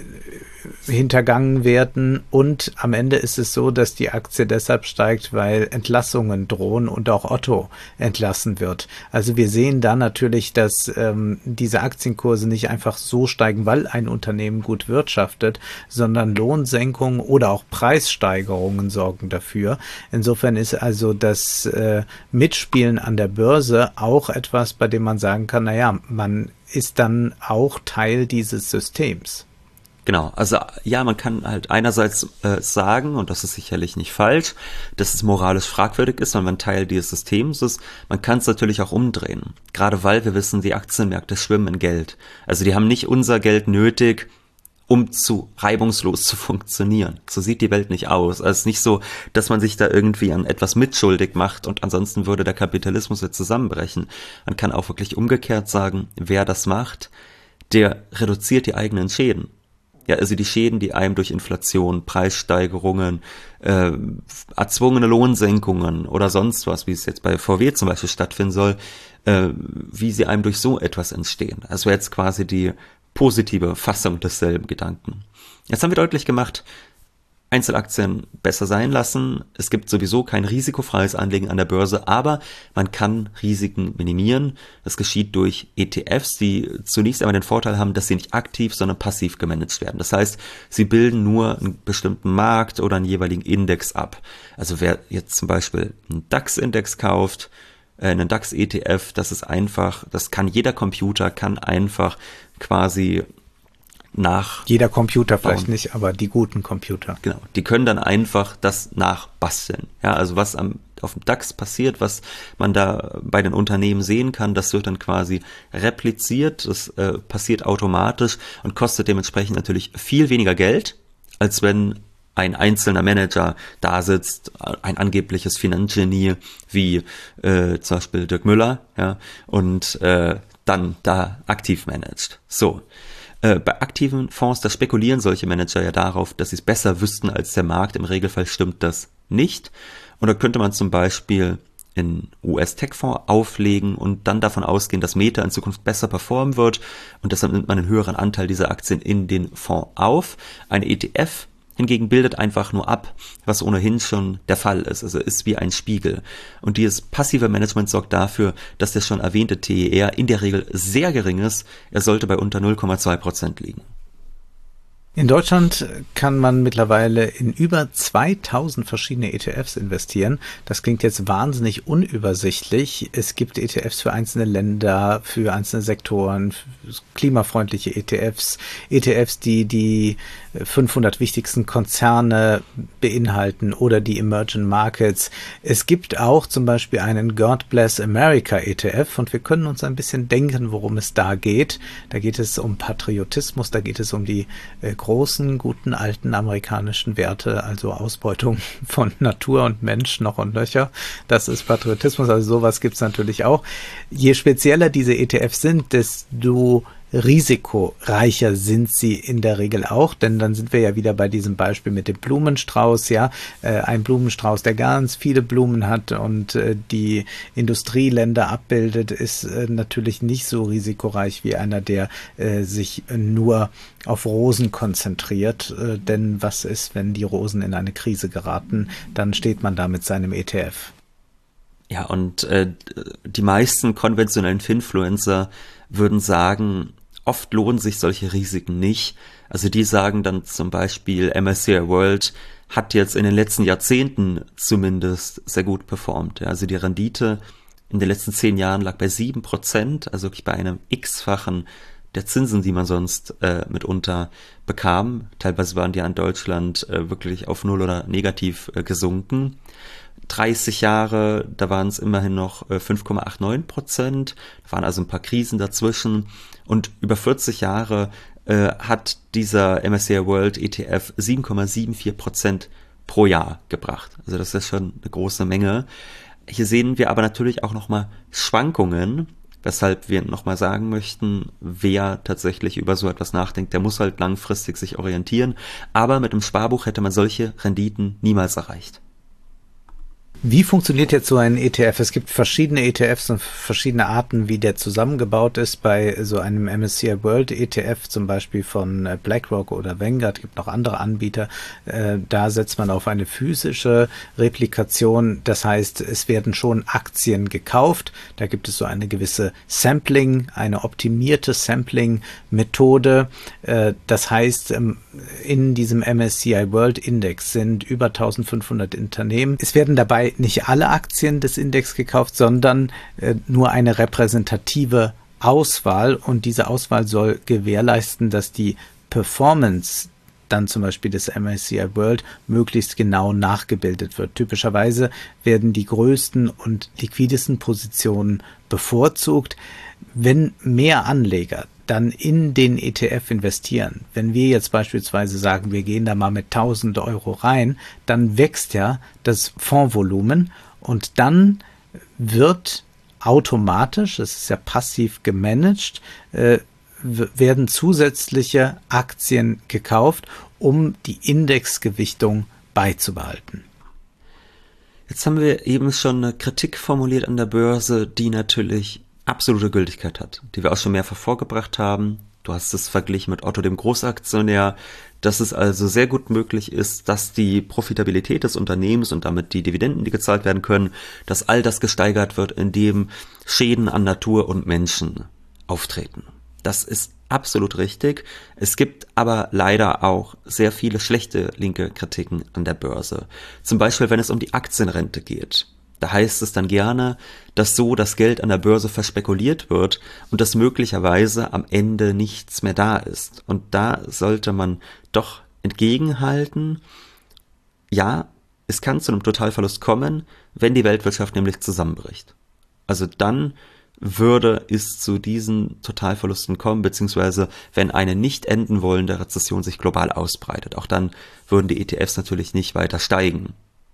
hintergangen werden. Und am Ende ist es so, dass die Aktie deshalb steigt, weil Entlassungen drohen und auch Otto entlassen wird. Also wir sehen da natürlich, dass ähm, diese Aktienkurse nicht einfach so steigen, weil ein Unternehmen gut wirtschaftet, sondern Lohnsenkungen oder auch Preissteigerungen sorgen dafür. Insofern ist also das äh, Mitspielen an der Börse auch etwas, bei dem man sagen kann, naja, man ist dann auch Teil dieses Systems. Genau, also ja, man kann halt einerseits äh, sagen, und das ist sicherlich nicht falsch, dass es moralisch fragwürdig ist, weil man Teil dieses Systems ist. Man kann es natürlich auch umdrehen, gerade weil wir wissen, die Aktienmärkte schwimmen in Geld. Also die haben nicht unser Geld nötig, um zu reibungslos zu funktionieren. So sieht die Welt nicht aus. Also es ist nicht so, dass man sich da irgendwie an etwas mitschuldig macht und ansonsten würde der Kapitalismus jetzt zusammenbrechen. Man kann auch wirklich umgekehrt sagen, wer das macht, der reduziert die eigenen Schäden. Ja, also die Schäden, die einem durch Inflation, Preissteigerungen, äh, erzwungene Lohnsenkungen oder sonst was, wie es jetzt bei V W zum Beispiel stattfinden soll, äh, wie sie einem durch so etwas entstehen. Das wäre jetzt quasi die positive Fassung desselben Gedanken. Jetzt haben wir deutlich gemacht, Einzelaktien besser sein lassen. Es gibt sowieso kein risikofreies Anlegen an der Börse, aber man kann Risiken minimieren. Das geschieht durch E T Fs, die zunächst einmal den Vorteil haben, dass sie nicht aktiv, sondern passiv gemanagt werden. Das heißt, sie bilden nur einen bestimmten Markt oder einen jeweiligen Index ab. Also wer jetzt zum Beispiel einen DAX-Index kauft, äh, einen DAX-E T F, das ist einfach, das kann jeder Computer, kann einfach quasi nach... Jeder Computer vielleicht bauen. Nicht, aber die guten Computer. Genau, die können dann einfach das nachbasteln. Ja, also was am, auf dem DAX passiert, was man da bei den Unternehmen sehen kann, das wird dann quasi repliziert, das äh, passiert automatisch und kostet dementsprechend natürlich viel weniger Geld, als wenn ein einzelner Manager da sitzt, ein angebliches Finanzgenie wie äh, zum Beispiel Dirk Müller, ja, und äh, dann da aktiv managt. So. Bei aktiven Fonds, da spekulieren solche Manager ja darauf, dass sie es besser wüssten als der Markt. Im Regelfall stimmt das nicht. Und da könnte man zum Beispiel in U S-Tech-Fonds auflegen und dann davon ausgehen, dass Meta in Zukunft besser performen wird. Und deshalb nimmt man einen höheren Anteil dieser Aktien in den Fonds auf. Ein E T F hingegen bildet einfach nur ab, was ohnehin schon der Fall ist. Also ist wie ein Spiegel. Und dieses passive Management sorgt dafür, dass der schon erwähnte T E R in der Regel sehr gering ist. Er sollte bei unter null Komma zwei Prozent liegen. In Deutschland kann man mittlerweile in über zweitausend verschiedene E T Fs investieren. Das klingt jetzt wahnsinnig unübersichtlich. Es gibt E T Fs für einzelne Länder, für einzelne Sektoren, klimafreundliche E T Fs, E T Fs, die die fünfhundert wichtigsten Konzerne beinhalten oder die Emerging Markets. Es gibt auch zum Beispiel einen God Bless America E T F und wir können uns ein bisschen denken, worum es da geht. Da geht es um Patriotismus, da geht es um die äh, großen, guten, alten amerikanischen Werte, also Ausbeutung von Natur und Mensch noch und nöcher. Das ist Patriotismus, also sowas gibt's natürlich auch. Je spezieller diese E T Fs sind, desto risikoreicher sind sie in der Regel auch, denn dann sind wir ja wieder bei diesem Beispiel mit dem Blumenstrauß, ja, äh, ein Blumenstrauß, der ganz viele Blumen hat und äh, die Industrieländer abbildet, ist äh, natürlich nicht so risikoreich wie einer, der äh, sich nur auf Rosen konzentriert, äh, denn was ist, wenn die Rosen in eine Krise geraten, dann steht man da mit seinem E T F. Ja, und äh, die meisten konventionellen Finfluencer würden sagen, oft lohnen sich solche Risiken nicht. Also die sagen dann zum Beispiel, M S C I World hat jetzt in den letzten Jahrzehnten zumindest sehr gut performt. Also die Rendite in den letzten zehn Jahren lag bei sieben Prozent, also wirklich bei einem X-fachen der Zinsen, die man sonst äh, mitunter bekam. Teilweise waren die in Deutschland äh, wirklich auf Null oder negativ äh, gesunken. dreißig Jahre, da waren es immerhin noch äh, fünf Komma neunundachtzig Prozent. Da waren also ein paar Krisen dazwischen. Und über vierzig Jahre äh, hat dieser M S C I World E T F sieben Komma vierundsiebzig Prozent pro Jahr gebracht. Also das ist schon eine große Menge. Hier sehen wir aber natürlich auch nochmal Schwankungen, weshalb wir nochmal sagen möchten, wer tatsächlich über so etwas nachdenkt, der muss halt langfristig sich orientieren. Aber mit dem Sparbuch hätte man solche Renditen niemals erreicht. Wie funktioniert jetzt so ein E T F? Es gibt verschiedene E T Fs und verschiedene Arten, wie der zusammengebaut ist. Bei so einem M S C I World E T F, zum Beispiel von BlackRock oder Vanguard, gibt noch andere Anbieter. Da setzt man auf eine physische Replikation. Das heißt, es werden schon Aktien gekauft. Da gibt es so eine gewisse Sampling, eine optimierte Sampling-Methode. Das heißt, in diesem M S C I World Index sind über eintausendfünfhundert Unternehmen. Es werden dabei nicht alle Aktien des Index gekauft, sondern äh, nur eine repräsentative Auswahl, und diese Auswahl soll gewährleisten, dass die Performance dann zum Beispiel des M S C I World möglichst genau nachgebildet wird. Typischerweise werden die größten und liquidesten Positionen bevorzugt. Wenn mehr Anleger dann in den E T F investieren, wenn wir jetzt beispielsweise sagen, wir gehen da mal mit tausend Euro rein, dann wächst ja das Fondsvolumen und dann wird automatisch, es ist ja passiv gemanagt, äh, werden zusätzliche Aktien gekauft, um die Indexgewichtung beizubehalten. Jetzt haben wir eben schon eine Kritik formuliert an der Börse, die natürlich absolute Gültigkeit hat, die wir auch schon mehrfach vorgebracht haben. Du hast es verglichen mit Otto, dem Großaktionär, dass es also sehr gut möglich ist, dass die Profitabilität des Unternehmens und damit die Dividenden, die gezahlt werden können, dass all das gesteigert wird, indem Schäden an Natur und Menschen auftreten. Das ist absolut richtig. Es gibt aber leider auch sehr viele schlechte linke Kritiken an der Börse. Zum Beispiel, wenn es um die Aktienrente geht. Da heißt es dann gerne, dass so das Geld an der Börse verspekuliert wird und dass möglicherweise am Ende nichts mehr da ist. Und da sollte man doch entgegenhalten, ja, es kann zu einem Totalverlust kommen, wenn die Weltwirtschaft nämlich zusammenbricht. Also dann würde es zu diesen Totalverlusten kommen, beziehungsweise wenn eine nicht enden wollende Rezession sich global ausbreitet. Auch dann würden die E T Fs natürlich nicht weiter steigen.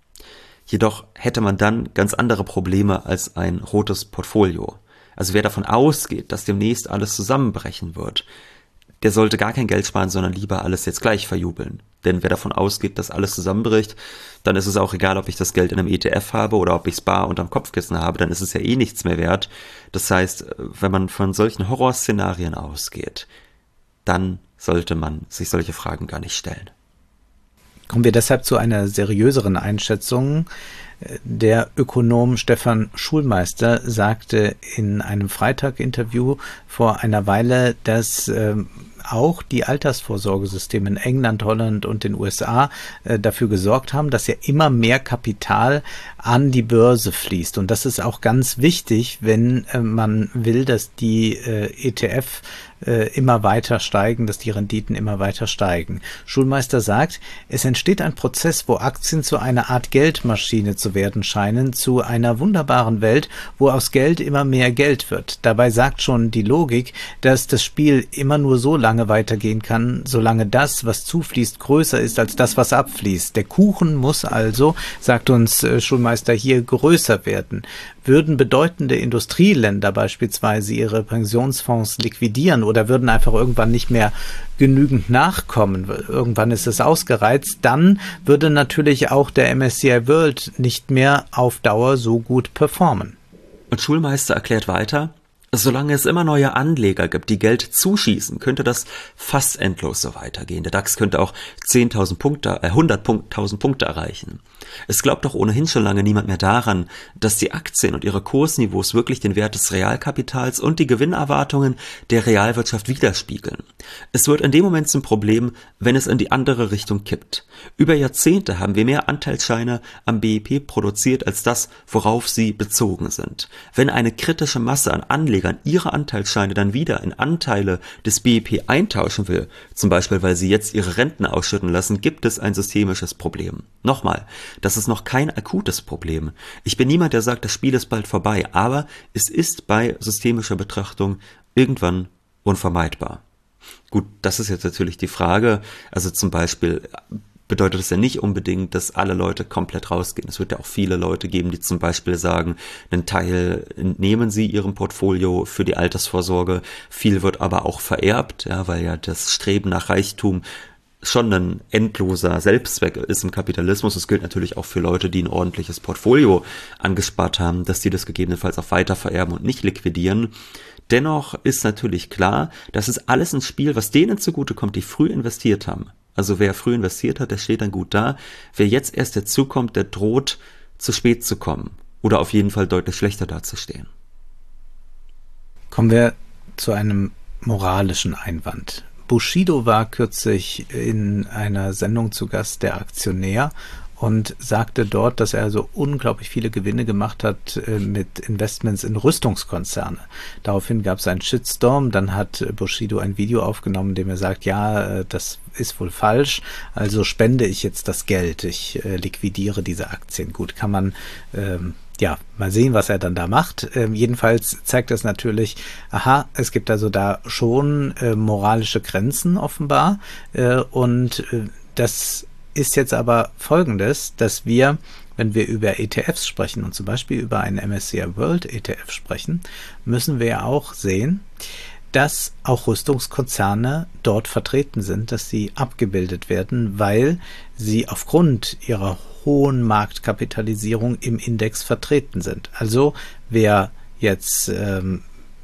Jedoch hätte man dann ganz andere Probleme als ein rotes Portfolio. Also wer davon ausgeht, dass demnächst alles zusammenbrechen wird, der sollte gar kein Geld sparen, sondern lieber alles jetzt gleich verjubeln. Denn wer davon ausgeht, dass alles zusammenbricht, dann ist es auch egal, ob ich das Geld in einem E T F habe oder ob ich es bar unterm Kopfkissen habe, dann ist es ja eh nichts mehr wert. Das heißt, wenn man von solchen Horrorszenarien ausgeht, dann sollte man sich solche Fragen gar nicht stellen. Kommen wir deshalb zu einer seriöseren Einschätzung. Der Ökonom Stefan Schulmeister sagte in einem Freitag-Interview vor einer Weile, dass äh, auch die Altersvorsorgesysteme in England, Holland und den U S A äh, dafür gesorgt haben, dass ja immer mehr Kapital an die Börse fließt. Und das ist auch ganz wichtig, wenn äh, man will, dass die äh, E T F äh, immer weiter steigen, dass die Renditen immer weiter steigen. Schulmeister sagt, es entsteht ein Prozess, wo Aktien zu einer Art Geldmaschine zu werden scheinen, zu einer wunderbaren Welt, wo aus Geld immer mehr Geld wird. Dabei sagt schon die Logik, dass das Spiel immer nur so lange weitergehen kann, solange das, was zufließt, größer ist als das, was abfließt. Der Kuchen muss also, sagt uns äh, Schulmeister hier, größer werden. Würden bedeutende Industrieländer beispielsweise ihre Pensionsfonds liquidieren oder würden einfach irgendwann nicht mehr genügend nachkommen, irgendwann ist es ausgereizt, dann würde natürlich auch der M S C I World nicht mehr auf Dauer so gut performen. Und Schulmeister erklärt weiter, solange es immer neue Anleger gibt, die Geld zuschießen, könnte das fast endlos so weitergehen. Der DAX könnte auch zehntausend Punkte, äh, hunderttausend Punkte erreichen. Es glaubt doch ohnehin schon lange niemand mehr daran, dass die Aktien und ihre Kursniveaus wirklich den Wert des Realkapitals und die Gewinnerwartungen der Realwirtschaft widerspiegeln. Es wird in dem Moment zum Problem, wenn es in die andere Richtung kippt. Über Jahrzehnte haben wir mehr Anteilsscheine am B I P produziert als das, worauf sie bezogen sind. Wenn eine kritische Masse an Anlegern ihre Anteilsscheine dann wieder in Anteile des B I P eintauschen will, zum Beispiel weil sie jetzt ihre Renten ausschütten lassen, gibt es ein systemisches Problem. Nochmal, das ist noch kein akutes Problem. Ich bin niemand, der sagt, das Spiel ist bald vorbei, aber es ist bei systemischer Betrachtung irgendwann unvermeidbar. Gut, das ist jetzt natürlich die Frage, also zum Beispiel bedeutet das ja nicht unbedingt, dass alle Leute komplett rausgehen. Es wird ja auch viele Leute geben, die zum Beispiel sagen, einen Teil entnehmen sie ihrem Portfolio für die Altersvorsorge, viel wird aber auch vererbt, ja, weil ja das Streben nach Reichtum schon ein endloser Selbstzweck ist im Kapitalismus. Es gilt natürlich auch für Leute, die ein ordentliches Portfolio angespart haben, dass die das gegebenenfalls auch weiter vererben und nicht liquidieren. Dennoch ist natürlich klar, das ist alles ein Spiel, was denen zugutekommt, die früh investiert haben. Also wer früh investiert hat, der steht dann gut da. Wer jetzt erst dazukommt, der droht zu spät zu kommen oder auf jeden Fall deutlich schlechter dazustehen. Kommen wir zu einem moralischen Einwand. Bushido war kürzlich in einer Sendung zu Gast, der Aktionär, und sagte dort, dass er also unglaublich viele Gewinne gemacht hat äh, mit Investments in Rüstungskonzerne. Daraufhin gab es einen Shitstorm, dann hat Bushido ein Video aufgenommen, in dem er sagt, ja, äh, das ist wohl falsch, also spende ich jetzt das Geld, ich äh, liquidiere diese Aktien. Gut, kann man ähm, ja mal sehen, was er dann da macht. Ähm, jedenfalls zeigt das natürlich, aha, es gibt also da schon äh, moralische Grenzen offenbar äh, und äh, das ist jetzt aber Folgendes, dass wir, wenn wir über E T Fs sprechen und zum Beispiel über einen M S C I World E T F sprechen, müssen wir ja auch sehen, dass auch Rüstungskonzerne dort vertreten sind, dass sie abgebildet werden, weil sie aufgrund ihrer hohen Marktkapitalisierung im Index vertreten sind. Also wer jetzt ähm,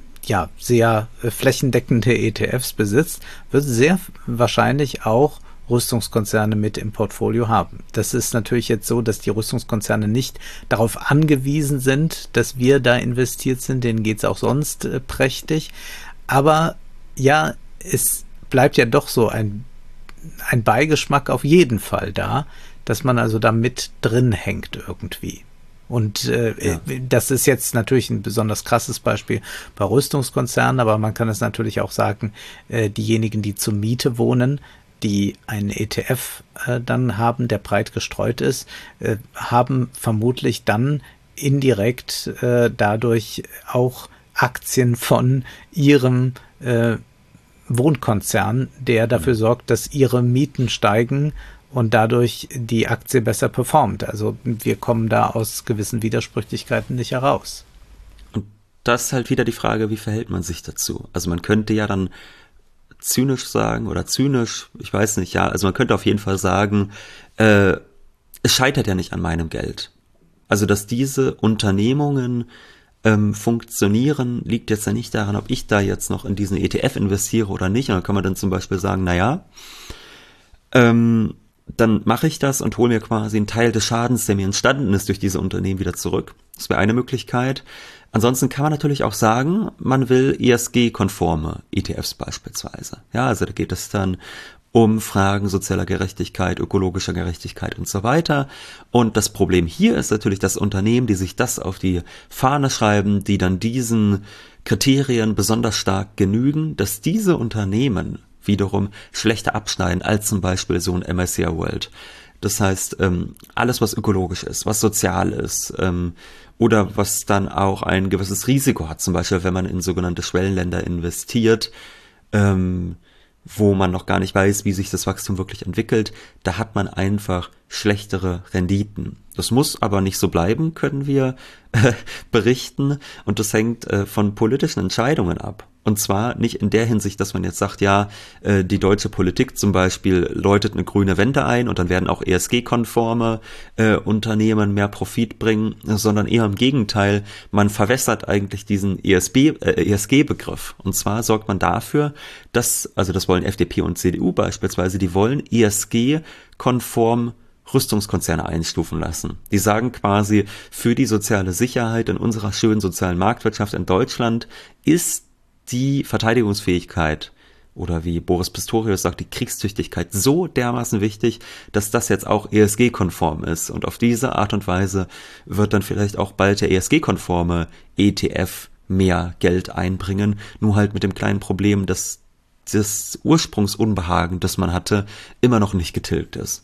ja sehr äh, flächendeckende E T Fs besitzt, wird sehr wahrscheinlich auch Rüstungskonzerne mit im Portfolio haben. Das ist natürlich jetzt so, dass die Rüstungskonzerne nicht darauf angewiesen sind, dass wir da investiert sind, denen geht es auch sonst äh, prächtig. Aber ja, es bleibt ja doch so ein, ein Beigeschmack auf jeden Fall da, dass man also da mit drin hängt irgendwie. Und äh, ja. Das ist jetzt natürlich ein besonders krasses Beispiel bei Rüstungskonzernen, aber man kann es natürlich auch sagen, äh, diejenigen, die zur Miete wohnen, die einen E T F äh, dann haben, der breit gestreut ist, äh, haben vermutlich dann indirekt äh, dadurch auch Aktien von ihrem äh, Wohnkonzern, der dafür sorgt, dass ihre Mieten steigen und dadurch die Aktie besser performt. Also wir kommen da aus gewissen Widersprüchlichkeiten nicht heraus. Und das ist halt wieder die Frage, wie verhält man sich dazu? Also man könnte ja dann zynisch sagen oder zynisch, ich weiß nicht, ja, also man könnte auf jeden Fall sagen, äh, es scheitert ja nicht an meinem Geld. Also dass diese Unternehmungen ähm, funktionieren, liegt jetzt ja nicht daran, ob ich da jetzt noch in diesen E T F investiere oder nicht. Und dann kann man dann zum Beispiel sagen, naja, ähm, dann mache ich das und hole mir quasi einen Teil des Schadens, der mir entstanden ist durch diese Unternehmen, wieder zurück. Das wäre eine Möglichkeit. Ansonsten kann man natürlich auch sagen, man will E S G-konforme E T Fs beispielsweise. Ja, also da geht es dann um Fragen sozialer Gerechtigkeit, ökologischer Gerechtigkeit und so weiter. Und das Problem hier ist natürlich, dass Unternehmen, die sich das auf die Fahne schreiben, die dann diesen Kriterien besonders stark genügen, dass diese Unternehmen wiederum schlechter abschneiden als zum Beispiel so ein M S C I World. Das heißt, alles, was ökologisch ist, was sozial ist, oder was dann auch ein gewisses Risiko hat, zum Beispiel wenn man in sogenannte Schwellenländer investiert, ähm, wo man noch gar nicht weiß, wie sich das Wachstum wirklich entwickelt, da hat man einfach schlechtere Renditen. Das muss aber nicht so bleiben, können wir äh, berichten, und das hängt äh, von politischen Entscheidungen ab. Und zwar nicht in der Hinsicht, dass man jetzt sagt, ja, äh, die deutsche Politik zum Beispiel läutet eine grüne Wende ein und dann werden auch E S G-konforme äh, Unternehmen mehr Profit bringen, sondern eher im Gegenteil, man verwässert eigentlich diesen E S B, äh, E S G-Begriff. Und zwar sorgt man dafür, dass, also das wollen F D P und C D U beispielsweise, die wollen E S G-konform Rüstungskonzerne einstufen lassen. Die sagen quasi, für die soziale Sicherheit in unserer schönen sozialen Marktwirtschaft in Deutschland ist die Verteidigungsfähigkeit oder wie Boris Pistorius sagt, die Kriegstüchtigkeit so dermaßen wichtig, dass das jetzt auch E S G-konform ist. Und auf diese Art und Weise wird dann vielleicht auch bald der E S G-konforme E T F mehr Geld einbringen, nur halt mit dem kleinen Problem, dass das Ursprungsunbehagen, das man hatte, immer noch nicht getilgt ist.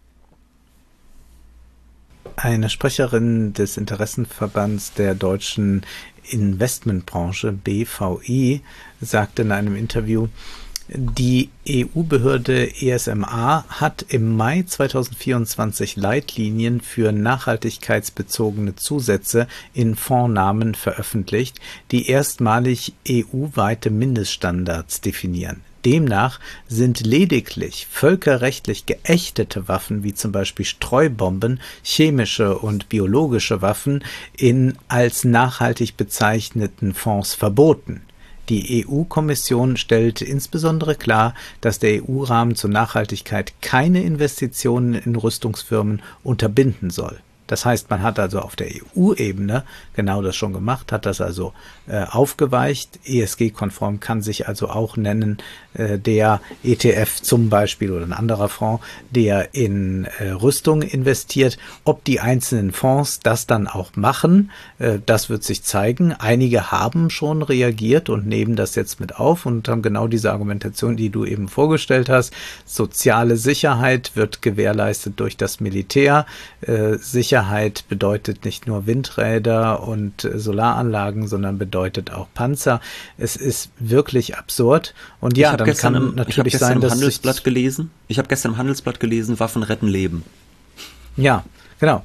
Eine Sprecherin des Interessenverbands der deutschen Investmentbranche, B V I, sagte in einem Interview, die E U-Behörde E S M A hat im Mai zweitausendvierundzwanzig Leitlinien für nachhaltigkeitsbezogene Zusätze in Fondsnamen veröffentlicht, die erstmalig E U-weite Mindeststandards definieren. Demnach sind lediglich völkerrechtlich geächtete Waffen, wie zum Beispiel Streubomben, chemische und biologische Waffen, in als nachhaltig bezeichneten Fonds verboten. Die E U-Kommission stellt insbesondere klar, dass der E U-Rahmen zur Nachhaltigkeit keine Investitionen in Rüstungsfirmen unterbinden soll. Das heißt, man hat also auf der E U-Ebene genau das schon gemacht, hat das also äh, aufgeweicht. E S G-konform kann sich also auch nennen äh, der E T F zum Beispiel oder ein anderer Fonds, der in äh, Rüstung investiert. Ob die einzelnen Fonds das dann auch machen, äh, das wird sich zeigen. Einige haben schon reagiert und nehmen das jetzt mit auf und haben genau diese Argumentation, die du eben vorgestellt hast. Soziale Sicherheit wird gewährleistet durch das Militär. Äh, Sicherheit Sicherheit bedeutet nicht nur Windräder und Solaranlagen, sondern bedeutet auch Panzer. Es ist wirklich absurd. Und ja, dann kann im, natürlich ich sein, im dass Handelsblatt gelesen. Ich habe gestern im Handelsblatt gelesen, Waffen retten Leben. Ja, genau.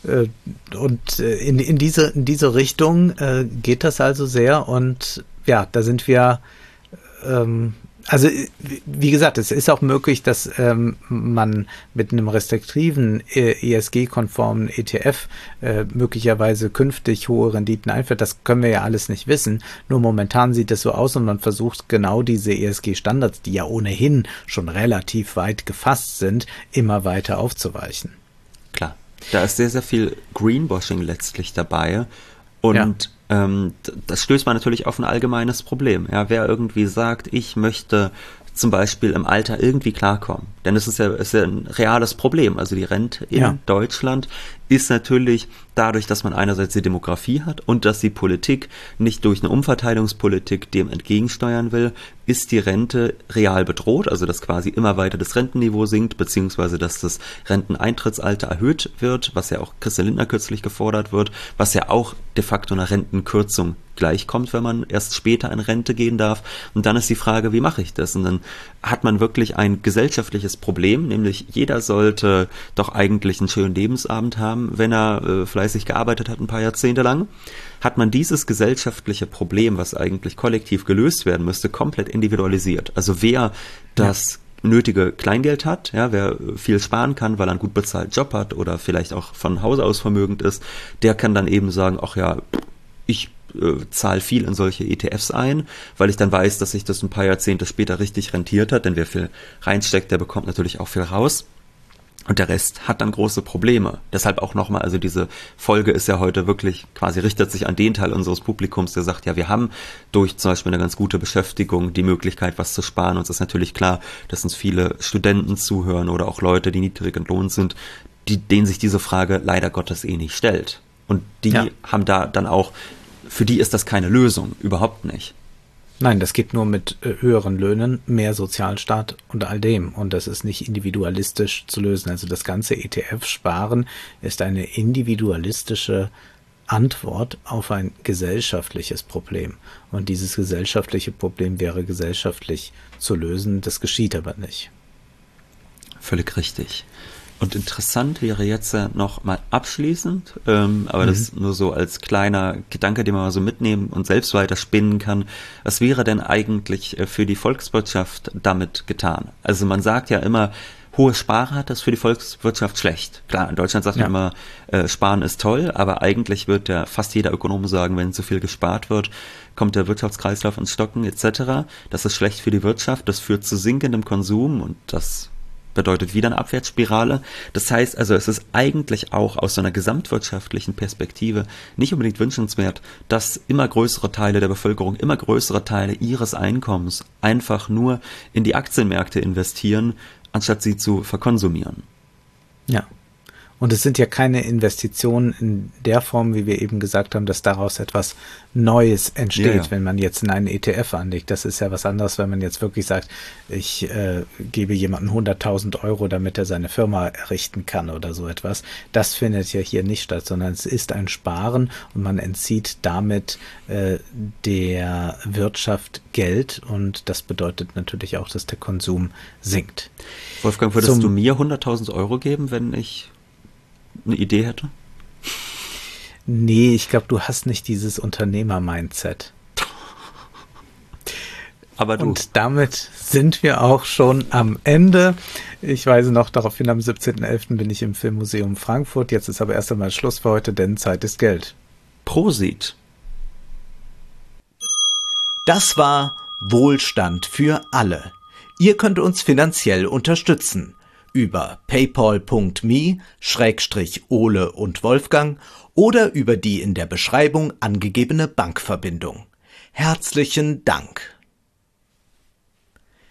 Und in, in diese in diese Richtung geht das also sehr. Und ja, da sind wir. Ähm, Also wie gesagt, es ist auch möglich, dass ähm, man mit einem restriktiven E S G-konformen E T F äh, möglicherweise künftig hohe Renditen einführt. Das können wir ja alles nicht wissen. Nur momentan sieht es so aus und man versucht genau diese E S G-Standards, die ja ohnehin schon relativ weit gefasst sind, immer weiter aufzuweichen. Klar, da ist sehr, sehr viel Greenwashing letztlich dabei. Und ja. ähm, das stößt man natürlich auf ein allgemeines Problem. Ja, wer irgendwie sagt, ich möchte zum Beispiel im Alter irgendwie klarkommen. Denn es ist ja, ist ja ein reales Problem. Also die Rente in ja. Deutschland ist natürlich dadurch, dass man einerseits die Demografie hat und dass die Politik nicht durch eine Umverteilungspolitik dem entgegensteuern will, ist die Rente real bedroht, also dass quasi immer weiter das Rentenniveau sinkt, beziehungsweise dass das Renteneintrittsalter erhöht wird, was ja auch Christian Lindner kürzlich gefordert wird, was ja auch de facto einer Rentenkürzung gleichkommt, wenn man erst später in Rente gehen darf. Und dann ist die Frage, wie mache ich das? Und dann hat man wirklich ein gesellschaftliches Problem, nämlich jeder sollte doch eigentlich einen schönen Lebensabend haben, wenn er äh, fleißig gearbeitet hat, ein paar Jahrzehnte lang. Hat man dieses gesellschaftliche Problem, was eigentlich kollektiv gelöst werden müsste, komplett individualisiert. Also wer das ja. nötige Kleingeld hat, ja, wer viel sparen kann, weil er einen gut bezahlten Job hat oder vielleicht auch von Hause aus vermögend ist, der kann dann eben sagen, ach ja, ich äh, zahle viel in solche E T Fs ein, weil ich dann weiß, dass sich das ein paar Jahrzehnte später richtig rentiert hat, denn wer viel reinsteckt, der bekommt natürlich auch viel raus. Und der Rest hat dann große Probleme. Deshalb auch nochmal, also diese Folge ist ja heute wirklich, quasi richtet sich an den Teil unseres Publikums, der sagt, ja, wir haben durch zum Beispiel eine ganz gute Beschäftigung die Möglichkeit, was zu sparen. Uns ist natürlich klar, dass uns viele Studenten zuhören oder auch Leute, die niedrig entlohnt sind, die, denen sich diese Frage leider Gottes eh nicht stellt. Und die ja. haben da dann auch für die ist das keine Lösung, überhaupt nicht. Nein, das geht nur mit äh, höheren Löhnen, mehr Sozialstaat und all dem. Und das ist nicht individualistisch zu lösen. Also das ganze E T F-Sparen ist eine individualistische Antwort auf ein gesellschaftliches Problem. Und dieses gesellschaftliche Problem wäre gesellschaftlich zu lösen. Das geschieht aber nicht. Völlig richtig. Und interessant wäre jetzt noch mal abschließend, ähm, aber mhm. das nur so als kleiner Gedanke, den man mal so mitnehmen und selbst weiter spinnen kann. Was wäre denn eigentlich für die Volkswirtschaft damit getan? Also man sagt ja immer, hohe Sparrate ist für die Volkswirtschaft schlecht. Klar, in Deutschland sagt ja. man immer, äh, Sparen ist toll, aber eigentlich wird ja fast jeder Ökonom sagen, wenn zu viel gespart wird, kommt der Wirtschaftskreislauf ins Stocken et cetera. Das ist schlecht für die Wirtschaft, das führt zu sinkendem Konsum und das bedeutet wieder eine Abwärtsspirale. Das heißt also, es ist eigentlich auch aus so einer gesamtwirtschaftlichen Perspektive nicht unbedingt wünschenswert, dass immer größere Teile der Bevölkerung, immer größere Teile ihres Einkommens einfach nur in die Aktienmärkte investieren, anstatt sie zu verkonsumieren. Ja. Und es sind ja keine Investitionen in der Form, wie wir eben gesagt haben, dass daraus etwas Neues entsteht, ja, ja. wenn man jetzt in einen E T F anlegt. Das ist ja was anderes, wenn man jetzt wirklich sagt, ich äh, gebe jemandem hunderttausend Euro, damit er seine Firma errichten kann oder so etwas. Das findet ja hier nicht statt, sondern es ist ein Sparen und man entzieht damit äh, der Wirtschaft Geld und das bedeutet natürlich auch, dass der Konsum sinkt. Wolfgang, würdest Zum, du mir hunderttausend Euro geben, wenn ich eine Idee hätte? Nee, ich glaube, du hast nicht dieses Unternehmer-Mindset. Aber du. Und damit sind wir auch schon am Ende. Ich weise noch darauf hin, am siebzehnten elften bin ich im Filmmuseum Frankfurt. Jetzt ist aber erst einmal Schluss für heute, denn Zeit ist Geld. Prosit. Das war Wohlstand für alle. Ihr könnt uns finanziell unterstützen. Über paypal punkt me Schrägstrich Ole und Wolfgang oder über die in der Beschreibung angegebene Bankverbindung. Herzlichen Dank.